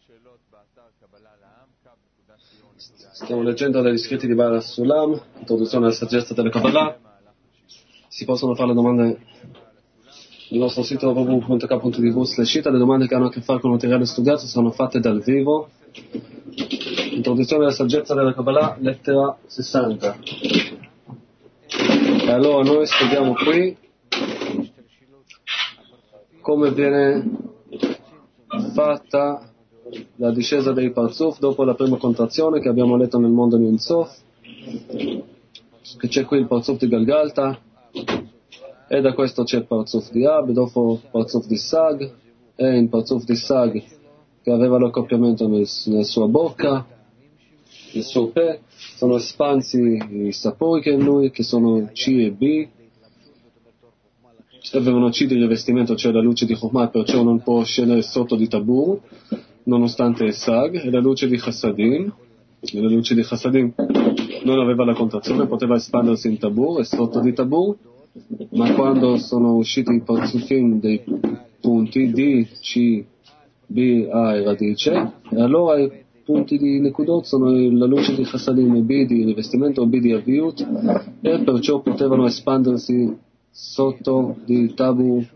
Stiamo leggendo dagli scritti di Baal Sulam, introduzione alla saggezza della Kabbalah. Si possono fare le domande sul nostro sito www.k.tv/shita. Le domande che hanno a che fare con il materiale studiato sono fatte dal vivo. Introduzione alla saggezza della Kabbalah, lettera 60. E allora noi studiamo qui come viene fatta la discesa dei Parzuf dopo la prima contrazione che abbiamo letto nel mondo di Ensof, che c'è qui il Parzuf di Galgalta, e da questo c'è il Parzuf di Ab, dopo il Parzuf di Sag, e il Parzuf di Sag che aveva l'accoppiamento nella sua bocca, nel suo pe, sono espansi i sapori che in lui, che sono C e B, avevano C di rivestimento, cioè la luce di Chokhmah, perciò non può scendere sotto di Tabur, nonostante il Sag, e la luce di Chassadim non aveva la contrazione, poteva espandersi in Tabur e sotto di Tabur, ma quando sono usciti i parzufim dei punti D, C, B, A e radice, e allora i punti di Nekudot sono la luce di Chassadim e B di rivestimento o B di Aviut, e perciò potevano espandersi sotto di Tabur,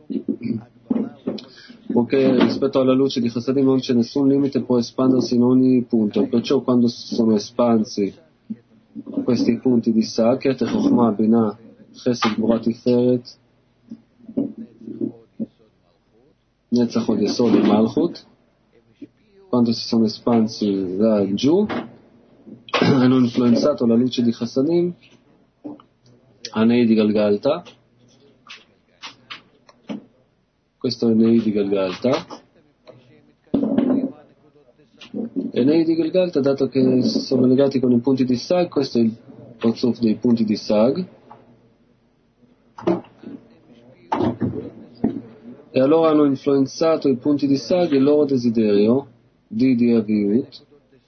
poiché rispetto alla luce di Chassadim non c'è nessun limite, può espandersi in ogni punto. Perciò quando sono espansi questi punti di Saket, Chokhmah, Binah, Chesed, Gvura, Tiferet, Netzach, Hod Yesod e Malchut, quando si sono espansi laggiù, hanno influenzato la luce di Chassadim a Nei di Galgalta. Questo è Nei di Galgalta, e Nei di Galgalta, dato che sono legati con i punti di Sag, questo è il Parzuf dei punti di Sag, e allora hanno influenzato i punti di Sag il loro desiderio di Aviut,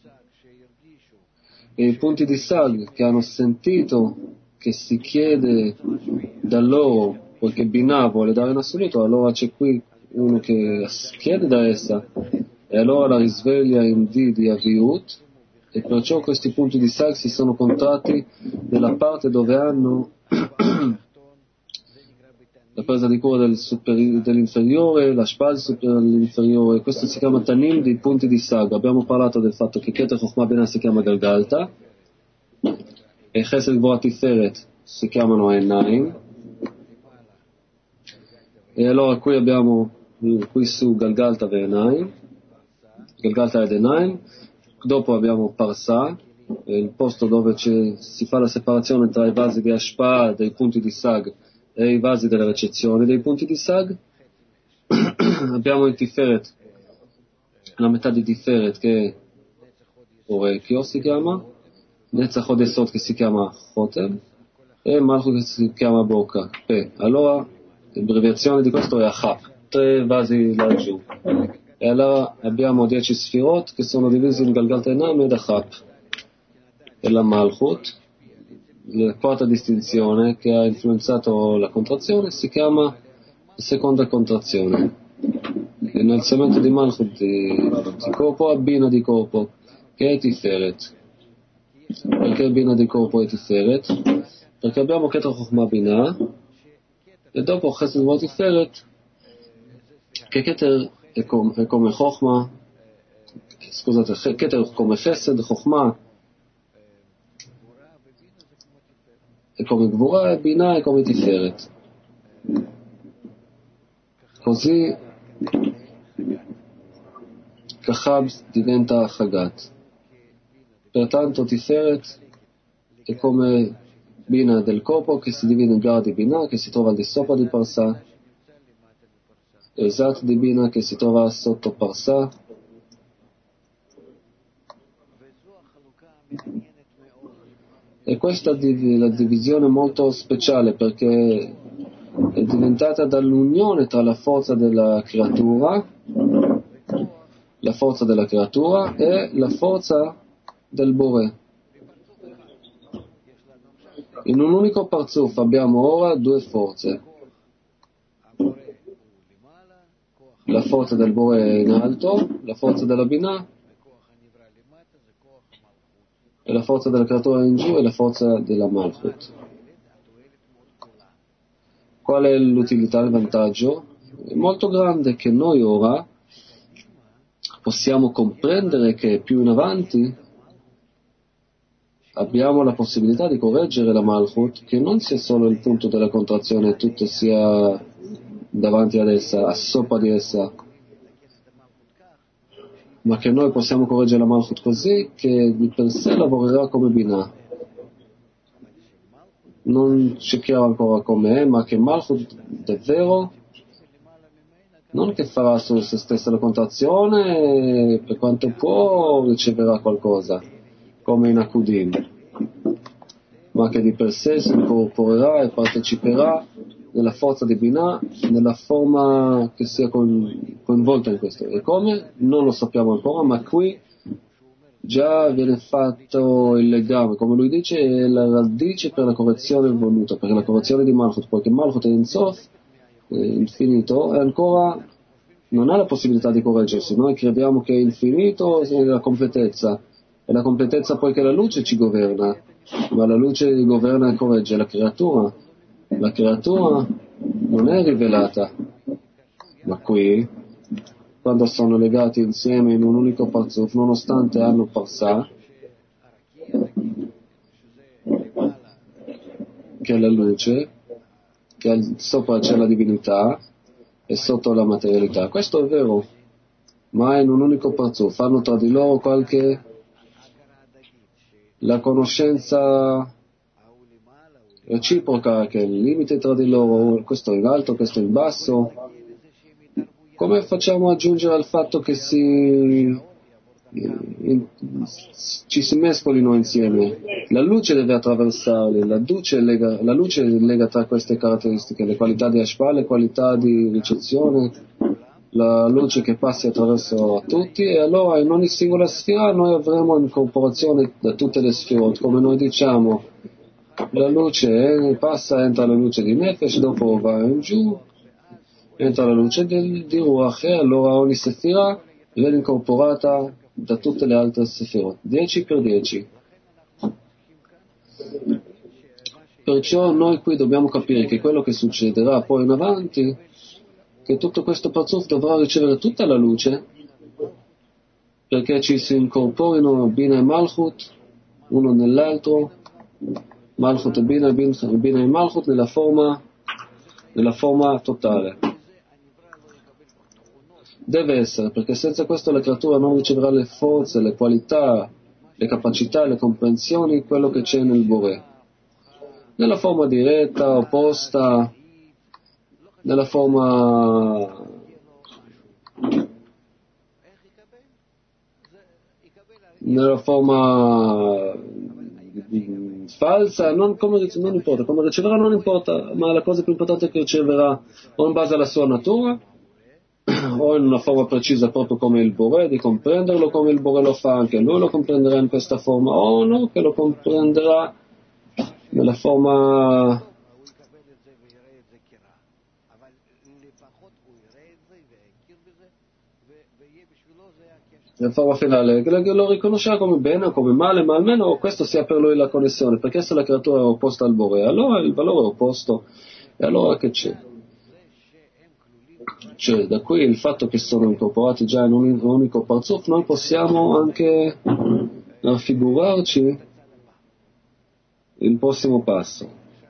e i punti di Sag che hanno sentito che si chiede da loro, poiché Binah vuole dare in assoluto, allora c'è qui uno che chiede da essa, e allora la risveglia in D di Aviut, e perciò questi punti di Sag si sono contratti nella parte dove hanno la presa di cura dell'inferiore, la spazio dell'inferiore. Questo si chiama Tanim dei punti di Sag. Abbiamo parlato del fatto che Keter Chokhmah Binah si chiama Galgalta, e Chesed, Gvura, Tiferet si chiamano Enaim, e allora qui abbiamo qui su Galgalta e Enaim, Galgalta ed Enaim. Dopo abbiamo Parsa, il posto dove si fa la separazione tra i vasi di Ashpa dei punti di Sag e i vasi della recezione dei punti di Sag. Abbiamo il Tiferet, la metà di Tiferet che è orecchio si chiama, Netzach, Hod Yesod che si chiama Chotem, e Malchut che si chiama bocca, pe. Allora l'abbreviazione di questo è Achap, 3 vasi laggiù, e allora abbiamo 10 sfirot che sono divisi in Galgalta Enaim ed Achap, e la Malchut, la quarta distinzione che ha influenzato la contrazione, si chiama seconda contrazione. L'innalzamento di Malchut di corpo a Bina di corpo, che è Tiferet. Perché Bina di corpo è Tiferet? Perché abbiamo Keter Chokhmah Binah, e dopo Chesed, Gvura, Tiferet, che Keter è come Chokhmah, scusate, Keter come Chesed, Chokhmah è come Gvura, e Binah è come Tiferet. Così Kachab diventa Chagat. Pertanto Tiferet è come Bina del corpo che si divide in gradi Binah che si trova al di sopra di Parsa, e Zat di Bina che si trova sotto Parsa. E questa è la divisione molto speciale, perché è diventata dall'unione tra la forza della creatura e la forza del Bore. In un unico Parzuf abbiamo ora 2 forze. la forza del Bore in alto, la forza della Binah, e la forza della creatura in giù e la forza della Malchut. Qual è l'utilità, il vantaggio? È molto grande che noi ora possiamo comprendere che più in avanti abbiamo la possibilità di correggere la Malchut, che non sia solo il punto della contrazione, tutto sia davanti ad essa, a sopra di essa, ma che noi possiamo correggere la Malchut così che di per sé lavorerà come Binah. Non c'è chiaro ancora com'è, ma che Malchut davvero non che farà su se stessa la contrazione, per quanto può riceverà qualcosa, come in Akudim, ma che di per sé si incorporerà e parteciperà nella forza di Binah, nella forma che sia coinvolta in questo. E come? Non lo sappiamo ancora, ma qui già viene fatto il legame, come lui dice, è la radice per la correzione voluta, per la correzione di Malchut, poiché Malchut è in Sof, infinito, e ancora non ha la possibilità di correggersi. Noi crediamo che è infinito è la completezza, e la completezza poiché la luce ci governa, ma la luce governa e corregge la creatura. La creatura non è rivelata, ma qui, quando sono legati insieme in un unico parzuf, nonostante hanno parsà, che è la luce, che sopra c'è la divinità e sotto la materialità. Questo è vero, ma in un unico parzuf. Fanno tra di loro la conoscenza reciproca, che è il limite tra di loro, questo è in alto, questo è in basso. Come facciamo a giungere al fatto che ci si mescolino insieme? La luce deve attraversarli, la luce lega tra queste caratteristiche, le qualità di Ashpa, le qualità di ricezione, la luce che passi attraverso a tutti, e allora in ogni singola sfera noi avremo incorporazione da tutte le sfere, come noi diciamo. La luce passa, entra la luce di Nefesh, dopo va in giù, entra la luce di Ruach, e allora ogni sefira viene incorporata da tutte le altre sefirot, 10 per 10. Perciò noi qui dobbiamo capire che quello che succederà poi in avanti, che tutto questo parzuf dovrà ricevere tutta la luce, perché ci si incorporino Bina e Malchut, uno nell'altro, Malchut e Bina e Malchut nella forma totale. Deve essere, perché senza questo la creatura non riceverà le forze, le qualità, le capacità, le comprensioni, quello che c'è nel Boré. Nella forma diretta, opposta, nella forma falsa, non importa, come riceverà non importa, ma la cosa più importante è che riceverà o in base alla sua natura, o in una forma precisa proprio come il Boré, di comprenderlo come il Boré lo fa, anche lui lo comprenderà in questa forma, o no, che lo comprenderà nella forma finale, che lo riconoscerà come bene o come male, ma almeno questo sia per lui la connessione, perché se la creatura è opposta al Boré, allora il valore è opposto, e allora che c'è? Cioè, da qui il fatto che sono incorporati già in un unico parzuf, noi possiamo anche raffigurarci il prossimo passo,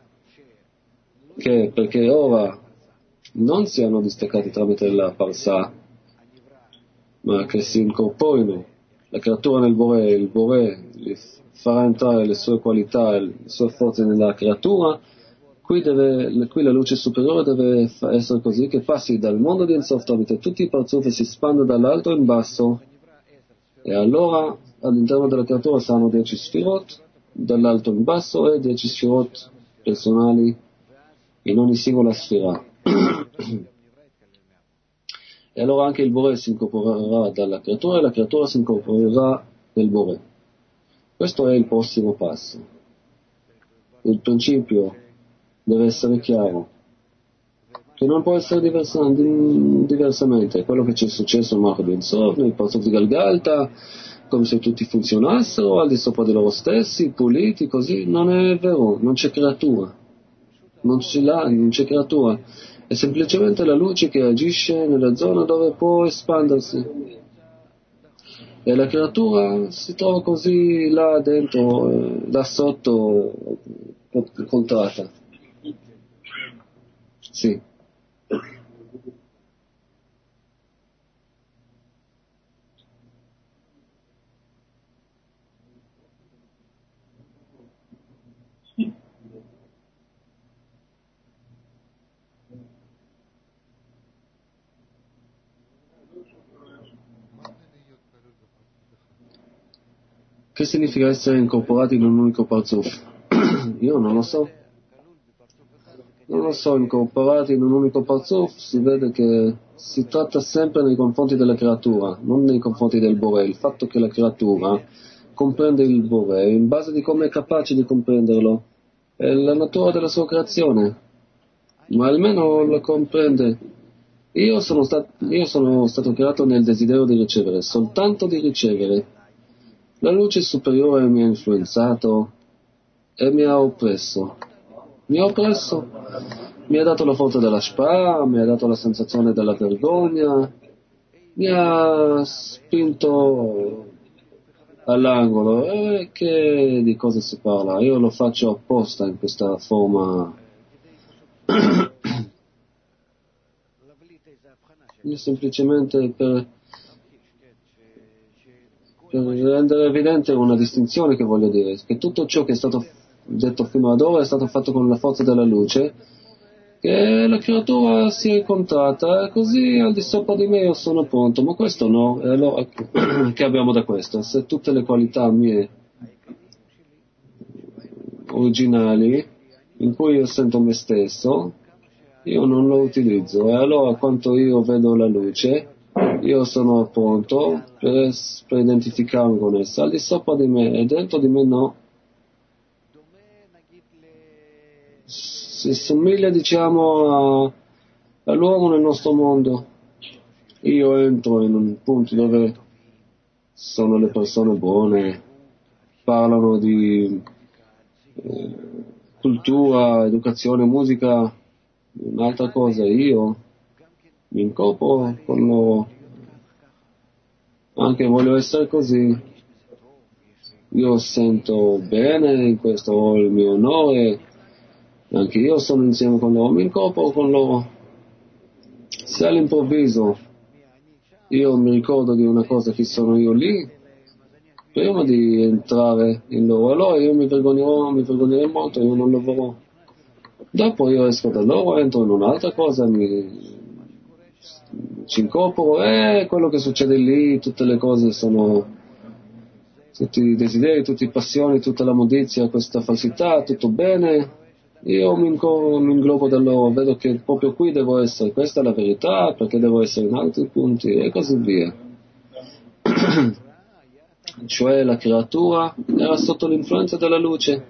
che perché ora non siano distaccati tramite la parsà, ma che si incorporino la creatura nel Boré, il Boré gli farà entrare le sue qualità e le sue forze nella creatura. Qui la luce superiore deve essere così, che passi dal mondo di Ensof tramite tutti i parzuf e si spande dall'alto in basso, e allora all'interno della creatura saranno 10 sfirot, dall'alto in basso, e 10 sfirot personali in ogni singola sfera. E allora anche il Boré si incorporerà dalla creatura e la creatura si incorporerà nel Boré. Questo è il prossimo passo. Il principio deve essere chiaro. che non può essere diversamente. Quello che ci è successo a Marco Ben Sov, nel Parzuf di Galgalta, come se tutti funzionassero al di sopra di loro stessi, puliti, così, non è vero, non c'è creatura, non c'è creatura, è semplicemente la luce che agisce nella zona dove può espandersi, e la creatura si trova così là dentro, là sotto, contratta. Sì. Che significa essere incorporati in un unico Parzuf? Io non lo so. Non lo so, incorporati in un unico Parzuf si vede che si tratta sempre nei confronti della creatura, non nei confronti del Boré. Il fatto che la creatura comprende il Boré in base di come è capace di comprenderlo, è la natura della sua creazione, ma almeno lo comprende. Io sono stato creato nel desiderio di ricevere, soltanto di ricevere. La luce superiore mi ha influenzato e mi ha oppresso. Mi ha oppresso, mi ha dato la forza della spa, mi ha dato la sensazione della vergogna, mi ha spinto all'angolo. E che di cosa si parla? Io lo faccio apposta in questa forma. Io semplicemente per rendere evidente una distinzione che voglio dire, che tutto ciò che è stato detto fino ad ora è stato fatto con la forza della luce, che la creatura si è contratta e così al di sopra di me io sono pronto, ma questo no, e allora che abbiamo da questo? Se tutte le qualità mie originali in cui io sento me stesso, io non lo utilizzo, e allora quanto io vedo la luce, io sono pronto per identificarmi con essa, al di sopra di me e dentro di me no. Si somiglia, diciamo, all'uomo nel nostro mondo. Io entro in un punto dove sono le persone buone, parlano di cultura, educazione, musica, un'altra cosa. Io mi incorporo con loro, anche voglio essere così. Io sento bene in questo, ho il mio onore, anche io sono insieme con loro, mi incorporo con loro. Se all'improvviso io mi ricordo di una cosa, chi sono io lì, prima di entrare in loro, allora io mi vergognerei molto, io non lo vorrò. Dopo io esco da loro, entro in un'altra cosa, ci incorporo, e quello che succede lì, tutte le cose sono, tutti i desideri, tutte le passioni, tutta la modizia, questa falsità, tutto bene. Io mi inglobo da loro, vedo che proprio qui devo essere, questa è la verità, perché devo essere in altri punti, e così via. Cioè la creatura era sotto l'influenza della luce,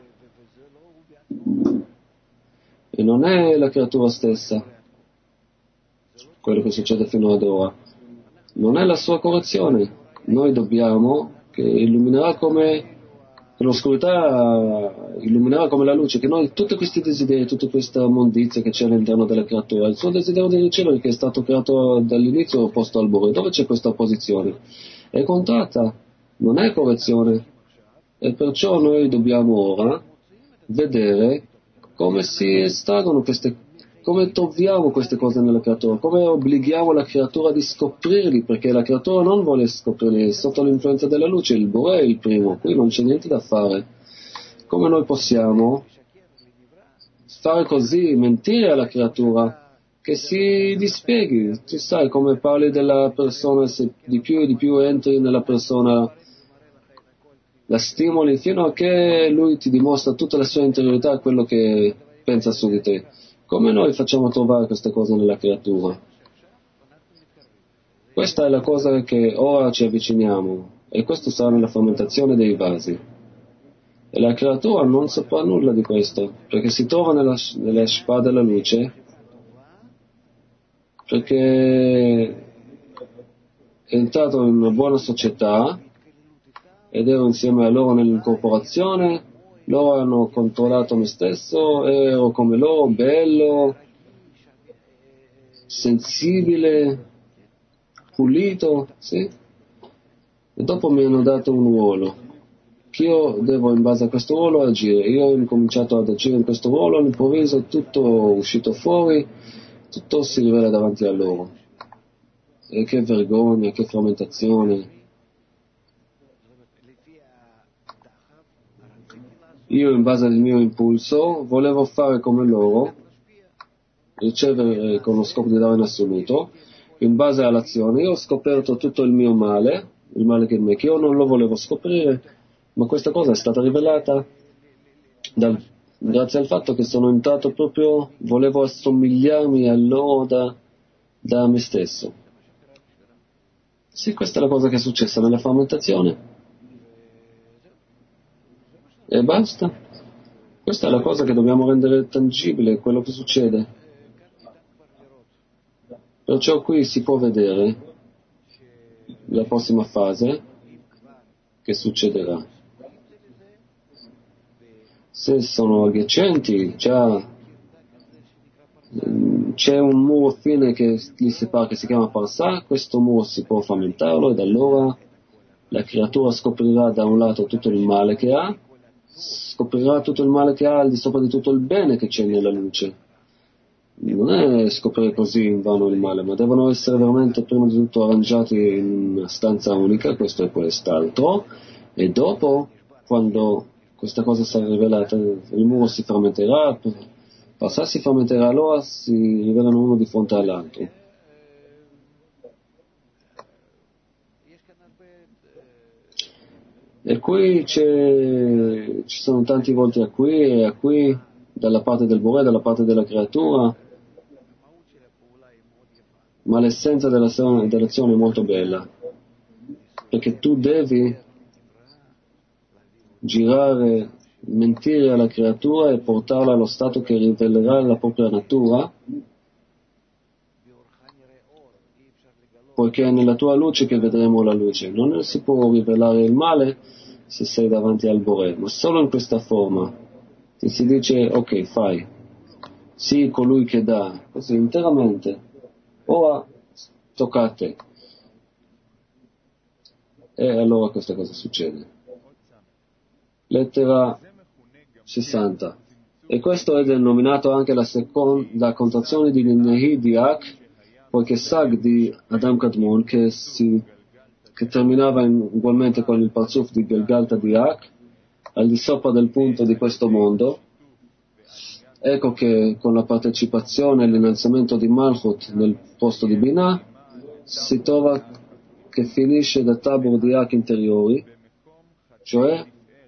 e non è la creatura stessa, quello che succede fino ad ora, non è la sua correzione. Noi dobbiamo, che illuminerà come l'oscurità illuminerà come la luce, che noi tutti questi desideri, tutta questa mondizia che c'è all'interno della creatura, il suo desiderio di ricevere, che è stato creato dall'inizio opposto al Bore, dove c'è questa opposizione? È contratta, non è correzione, e perciò noi dobbiamo ora vedere come si estraggono come troviamo queste cose nella creatura, come obblighiamo la creatura di scoprirli, perché la creatura non vuole scoprirli, è sotto l'influenza della luce, il Bore è il primo, qui non c'è niente da fare. Come noi possiamo fare così, mentire alla creatura, che si dispieghi? Tu sai come parli della persona, se di più e di più entri nella persona, la stimoli fino a che lui ti dimostra tutta la sua interiorità, quello che pensa su di te. Come noi facciamo trovare queste cose nella creatura? Questa è la cosa che ora ci avviciniamo, e questo sarà nella fermentazione dei vasi. E la creatura non saprà nulla di questo, perché si trova nella spada della luce, perché è entrato in una buona società ed ero insieme a loro nell'incorporazione, loro hanno controllato me stesso, ero come loro, bello, sensibile, pulito, sì? E dopo mi hanno dato un ruolo, che io devo in base a questo ruolo agire. Io ho incominciato ad agire in questo ruolo, all'improvviso tutto uscito fuori, tutto si rivela davanti a loro. E che vergogna, che frammentazione. Io in base al mio impulso volevo fare come loro, ricevere con lo scopo di dare in assoluto, in base all'azione. Io ho scoperto tutto il mio male, il male che io non lo volevo scoprire, ma questa cosa è stata rivelata grazie al fatto che sono entrato proprio, volevo assomigliarmi a loro da me stesso. Sì, questa è la cosa che è successa nella frammentazione. E basta. Questa è la cosa che dobbiamo rendere tangibile, quello che succede. Perciò qui si può vedere la prossima fase che succederà. Se sono adiacenti, già c'è un muro fine che li separa, che si chiama Parsà. Questo muro si può frammentarlo ed allora la creatura scoprirà da un lato tutto il male che ha, scoprirà tutto il male che ha al di sopra di tutto il bene che c'è nella luce. Non è scoprire così in vano il male, ma devono essere veramente prima di tutto arrangiati in una stanza unica, questo e quest'altro, e dopo, quando questa cosa sarà rivelata, il muro si frammenterà, Parsà si frammenterà, allora si rivelano uno di fronte all'altro. E qui ci sono tanti volti a qui, dalla parte del Boré, dalla parte della creatura, ma l'essenza dell'azione è molto bella, perché tu devi girare, mentire alla creatura e portarla allo stato che rivelerà la propria natura, poiché è nella tua luce che vedremo la luce. Non si può rivelare il male se sei davanti al Boré, ma solo in questa forma. Ti si dice, ok, fai, sii colui che dà, così interamente. Ora tocca a te. E allora questa cosa succede. Lettera 60. E questo è denominato anche la contrazione di Nehi Diak, poiché Sag di Adam Kadmon, che terminava ugualmente con il Parzuf di Galgalta Diak, al di sopra del punto di questo mondo. Ecco che con la partecipazione e l'innalzamento di Malchut nel posto di Binah si trova che finisce da Tabor Diak interiori, cioè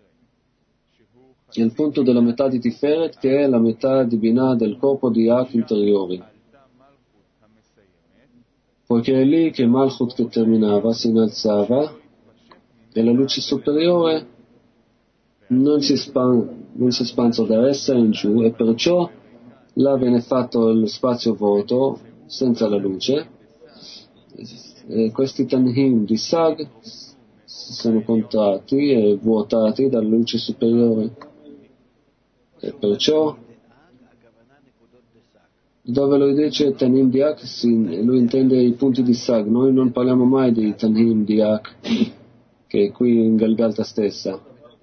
il punto della metà di Tiferet, che è la metà di Binah del corpo di Diak interiori. Poiché è lì che Malchut che terminava si innalzava e la luce superiore non si espanso da essa in giù, e perciò là viene fatto lo spazio vuoto senza la luce, e questi tanhim di Sag si sono contratti e vuotati dalla luce superiore, e perciò dove lui dice Tanim Diak, lui intende i punti di Sag. Noi non parliamo mai di Tanim Diak, che è qui in Galgalta stessa.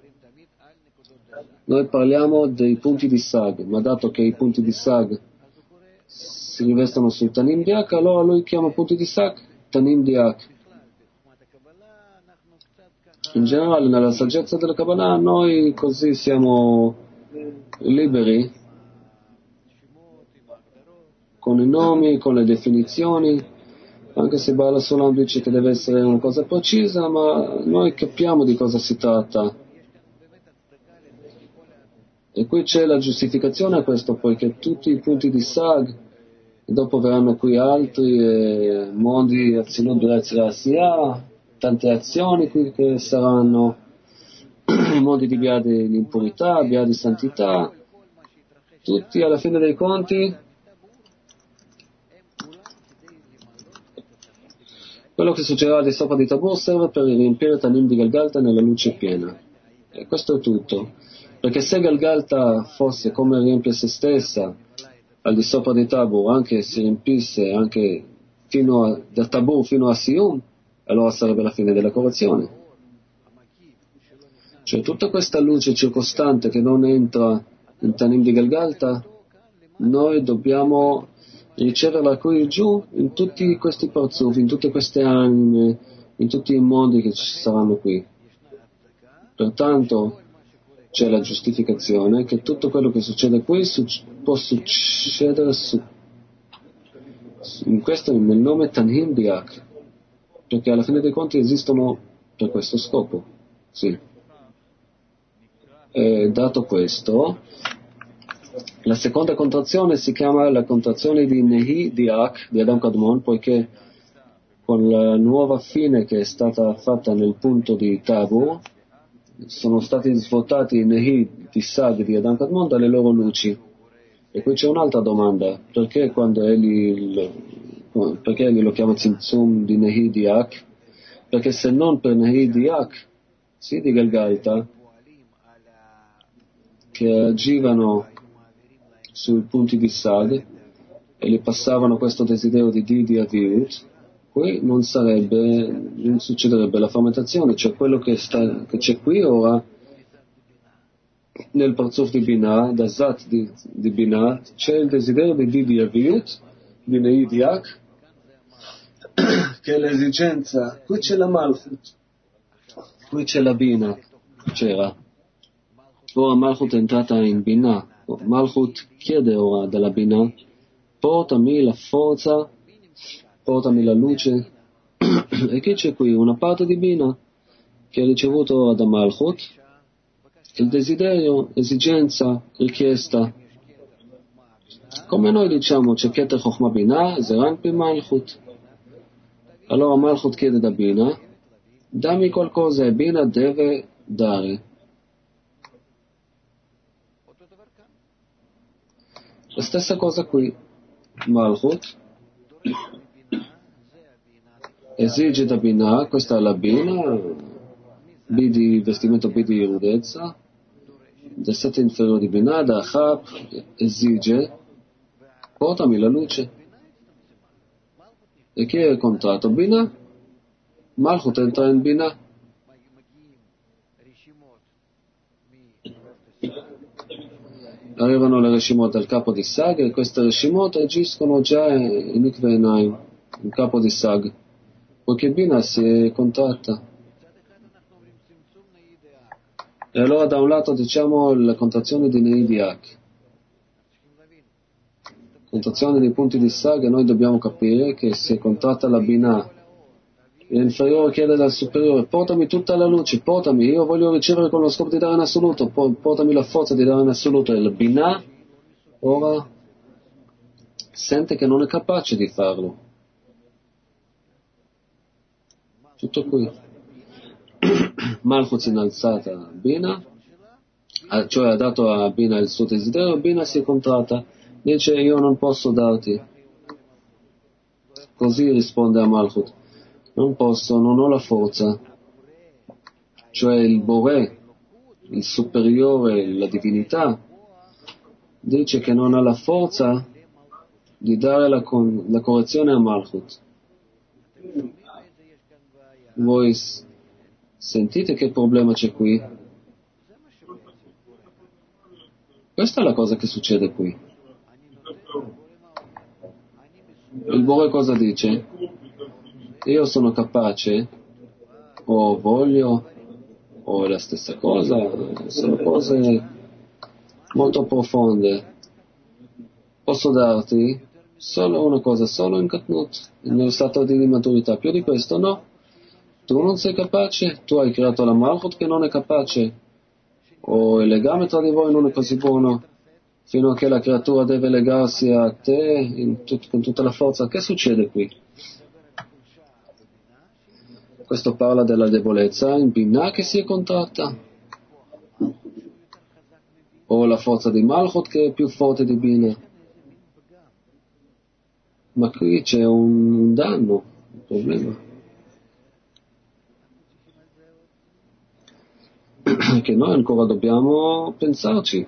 Noi parliamo dei punti di Sag, ma dato che i punti di Sag si rivestono sul Tanim Diak, allora lui chiama punti di Sag Tanim Diak. In generale, nella saggezza della Kabbalah, noi così siamo liberi con i nomi, con le definizioni, anche se Bala Sulam dice che deve essere una cosa precisa, ma noi capiamo di cosa si tratta. E qui c'è la giustificazione a questo, poiché tutti i punti di Sag, dopo verranno qui altri mondi, azioni, tante azioni qui che saranno, i mondi di via di impurità, via di santità, tutti alla fine dei conti Quello che succederà al di sopra di Tabor serve per riempire Tanim di Galgalta nella luce piena. E questo è tutto. Perché se Galgalta fosse come riempie se stessa al di sopra di Tabor, anche si riempisse anche da Tabor fino a Sium, allora sarebbe la fine della correzione. Cioè tutta questa luce circostante che non entra in Tanim di Galgalta, noi dobbiamo riceverla qui giù in tutti questi parzuf, in tutte queste anime, in tutti i mondi che ci saranno qui. Pertanto c'è la giustificazione che tutto quello che succede qui può succedere in questo nel nome Tanhim Diak, perché alla fine dei conti esistono per questo scopo. Sì. E dato questo, la seconda contrazione si chiama la contrazione di Nehi Diak di Adam Kadmon, poiché con la nuova fine che è stata fatta nel punto di Tabor sono stati svuotati i Nehi di Sag di Adam Kadmon dalle loro luci. E qui c'è un'altra domanda: perché perché egli lo chiama Tzimtzum di Nehi Diak? Perché se non per Nehi Diak, sì, di Galgalta, che agivano sui punti di Sag e gli passavano questo desiderio di Didi Aviut, qui non succederebbe la frammentazione, cioè quello che c'è qui ora nel Parzuf di Binah, da Zat di Binah, c'è il desiderio di Didi Aviut, di Nei Diak, che è l'esigenza. Qui c'è la Malchut, qui c'è la Binah, c'era. Ora Malchut è entrata in Binah. Malchut chiede ora dalla Binah: portami la forza, portami la luce. E che c'è qui? Una parte di Binah che ha ricevuto ora da Malchut il desiderio, esigenza, richiesta. Come noi diciamo c'è Keter Chochma Binah, Zeran Pi Malchut. Allora Malchut chiede da Binah: dammi qualcosa, e Binah deve dare. La stessa cosa qui. Malchut esige da Binah, questa è la Binah, vestimento B di rudezza, del set inferiore di Binah, da Achab, esige: portami la luce. E chi è il contratto? Binah. Malchut entra in Binah. Arrivano le Reshimot al capo di Sag, e queste Reshimot agiscono già in Ikve Enaim, il capo di Sag, poiché Binah si è contratta. E allora da un lato diciamo la contrazione di Nei Diak, contrazione dei punti di Sag, e noi dobbiamo capire che si è contratta la Binah. L'inferiore chiede dal superiore: portami tutta la luce, portami, io voglio ricevere con lo scopo di dare in assoluto, portami la forza di dare in assoluto. E il Binah ora sente che non è capace di farlo. Tutto qui. Malchut si è innalzata a Binah, cioè ha dato a Binah il suo desiderio. Binah si è contratta, dice: io non posso darti. Così risponde a Malchut: non posso, non ho la forza. Cioè il Boré, il superiore, la divinità, dice che non ha la forza di dare la correzione a Malchut. Voi sentite che problema c'è qui? Questa è la cosa che succede qui. Il Boré cosa dice? Io sono capace, o voglio, o è la stessa cosa, sono cose molto profonde. Posso darti solo una cosa, solo in Katnut, nello stato di maturità. Più di questo no. Tu non sei capace, tu hai creato la Malchut che non è capace, o il legame tra di voi non è così buono, fino a che la creatura deve legarsi a te con tutta la forza. Che succede qui? Questo parla della debolezza in Binah che si è contratta, o la forza di Malchut che è più forte di Binah. Ma qui c'è un danno, un problema. che noi ancora dobbiamo pensarci.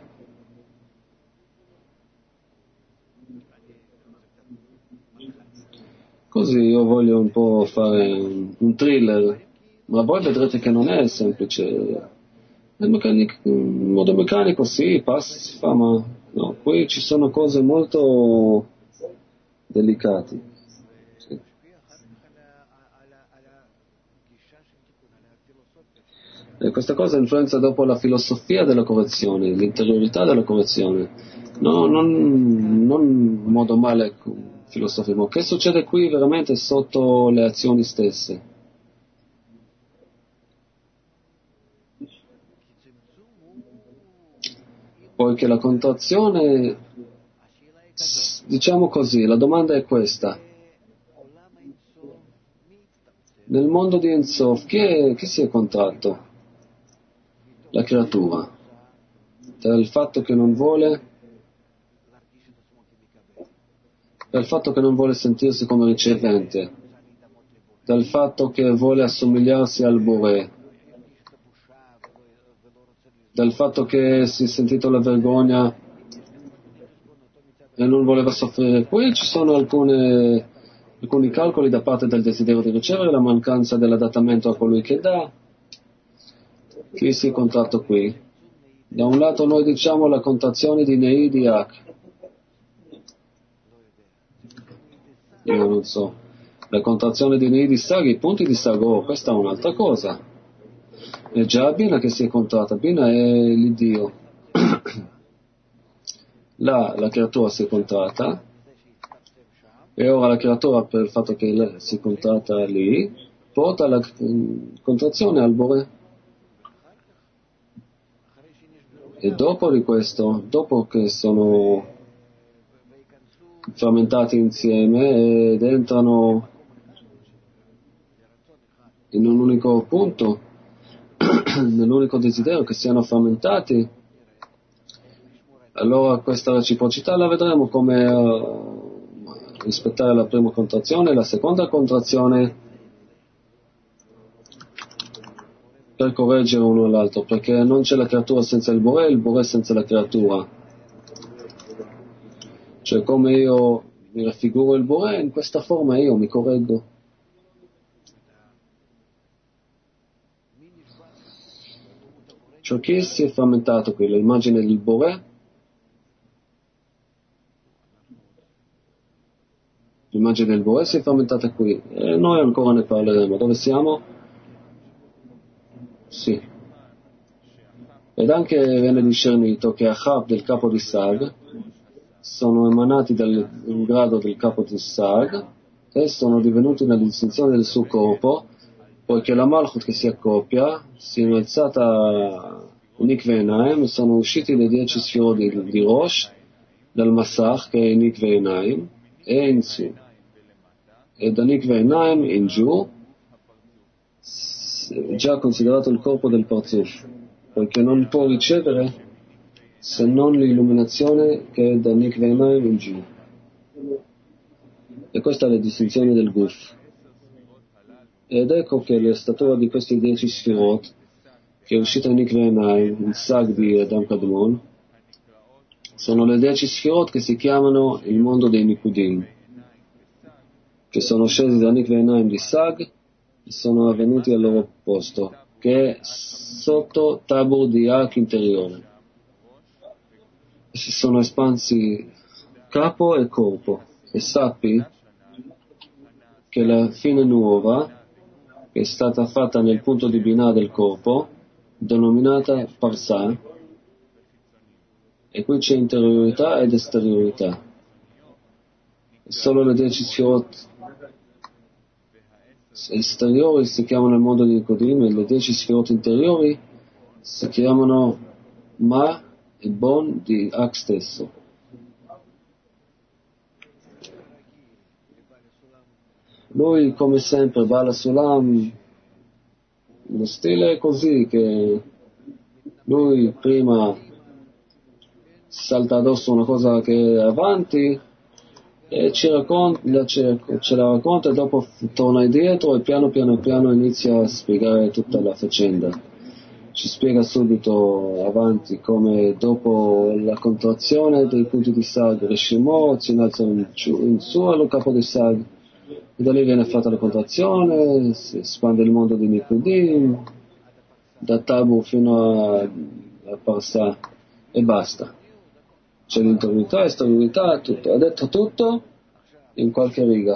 Così io voglio un po' fare un thriller, ma voi vedrete che non è semplice. In modo meccanico sì, passa, si fa, ma no, qui ci sono cose molto delicate. Sì. E questa cosa influenza dopo la filosofia della correzione, l'interiorità della correzione. No, non in modo male filosofico. Che succede qui veramente sotto le azioni stesse? Poiché la contrazione, diciamo così, la domanda è questa. Nel mondo di Ein Sof, chi si è contratto? La creatura. Dal fatto che non vuole sentirsi come ricevente, dal fatto che vuole assomigliarsi al Boré, dal fatto che si è sentito la vergogna e non voleva soffrire. Poi ci sono alcuni calcoli da parte del desiderio di ricevere, la mancanza dell'adattamento a colui che dà. Chi si è contratto qui? Da un lato noi diciamo la contrazione di Nei di Ak. Io non so. La contrazione di Nei di Sag, i punti di Sago, questa è un'altra cosa. È già Bina che si è contratta, Bina è l'Iddio. Là la creatura si è contratta e ora la creatura, per il fatto che si è contratta lì, porta la contrazione al Boré. E dopo di questo, dopo che sono frammentati insieme ed entrano in un unico punto, nell'unico desiderio che siano frammentati, allora questa reciprocità la vedremo come rispettare la prima contrazione e la seconda contrazione per correggere uno all'altro, perché non c'è la creatura senza il Boré senza la creatura. Cioè come io mi raffiguro il Boré, in questa forma io mi correggo. Cioè chi si è frammentato qui? L'immagine del Boré? L'immagine del Boré si è frammentata qui. E noi ancora ne parleremo. Dove siamo? Sì. Ed anche viene discernito che Achab del capo di Sag sono emanati dal grado del capo di Sag e sono divenuti una distinzione del suo corpo, poiché la Malchut che si accoppia si è innalzata Nikve Enaim e sono usciti le 10 sfiori di Rosh dal Massach che è Nikve Enaim e in su. E da Nikve Enaim in giù è già considerato il corpo del Parzuf, poiché non può ricevere se non l'illuminazione che è da Nikve Enaim in giù. E questa è la distinzione del Guf. Ed ecco che la statura di questi 10 sfirot, che è uscita in Nikve Enaim, il Sag di Adam Kadmon, sono le 10 sfirot che si chiamano il mondo dei Nikudim, che sono scesi da Nikve Enaim di Sag e sono avvenuti al loro posto, che è sotto Tabur di Ak interiore. E si sono espansi capo e corpo. E sappi che la fine nuova, che è stata fatta nel punto di Binah del corpo, denominata Parsà, e qui c'è interiorità ed esteriorità. Solo le 10 sfiorot esteriori si chiamano il mondo di Nikodim e le 10 sfiorot interiori si chiamano Ma e Bon di Ak stesso. Lui, come sempre, Bala Sulam, lo stile è così, che lui prima salta addosso una cosa che è avanti e ce la racconta e dopo torna indietro e piano piano inizia a spiegare tutta la faccenda. ci spiega subito avanti come dopo la contrazione dei punti di Sag, Rishimot si innalzano in su allo capo di Sag, e da lì viene fatta la contrazione, si espande il mondo di Nikudim, da Tabu fino a Parsa, e basta. C'è l'interiorità, esternalità, tutto. Ha detto tutto in qualche riga.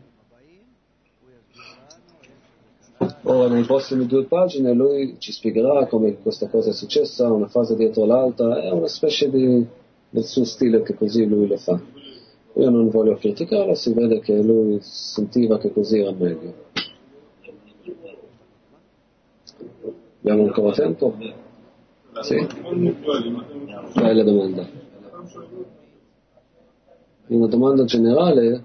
Ora, nei prossimi 2 pagine lui ci spiegherà come questa cosa è successa, una fase dietro l'altra, è una specie del suo stile che così lui lo fa. Io non voglio criticarlo, si vede che lui sentiva che così era meglio. Abbiamo ancora tempo? Sì? Qual è la domanda? Una domanda generale?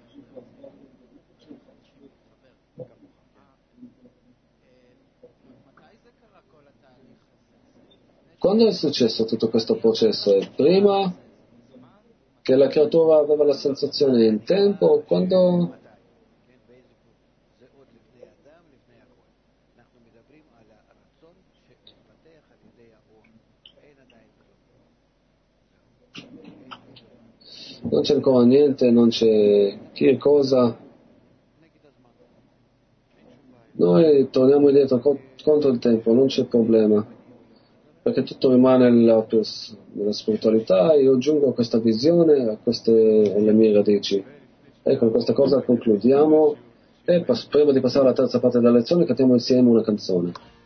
Quando è successo tutto questo processo? Prima che la creatura aveva la sensazione in tempo? Quando? Non c'è ancora niente, non c'è che cosa. Noi torniamo indietro contro il tempo, non c'è problema, perché tutto rimane nella spiritualità. Io aggiungo a questa visione, a queste alle mie radici. E con questa cosa concludiamo, e prima di passare alla terza parte della lezione cantiamo insieme una canzone.